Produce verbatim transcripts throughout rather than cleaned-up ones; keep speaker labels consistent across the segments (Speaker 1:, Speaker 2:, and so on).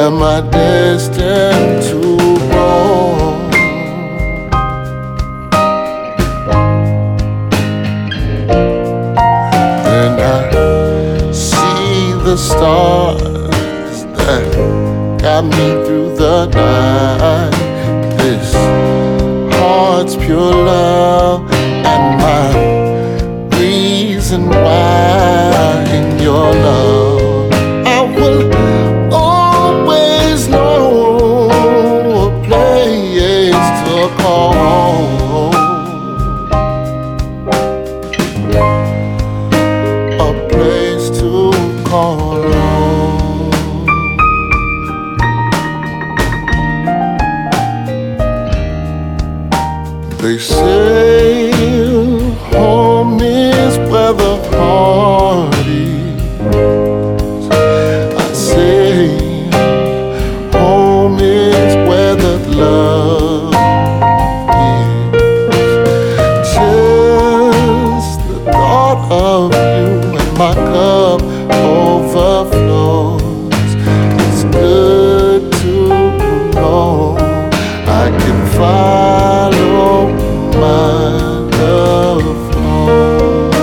Speaker 1: am I destined to roam? And I see the stars that got me through the night. This heart's pure love and my reason why in your love I will always know a place to call home, a place to call home. They say home is where the heart is. I say home is where the love is. Just the thought of you and my cup overflows. It's good to know I can follow my love home.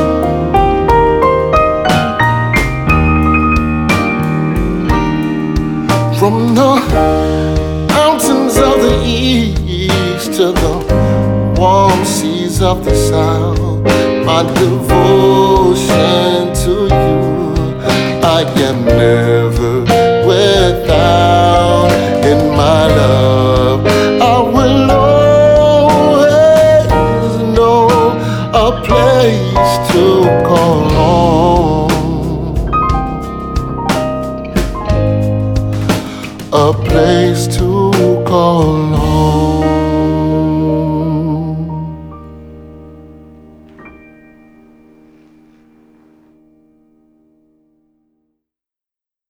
Speaker 1: From the mountains of the east to the warm seas of the south, my devotion to you I am never without. In my love I will always know a place to call home, a place to call home.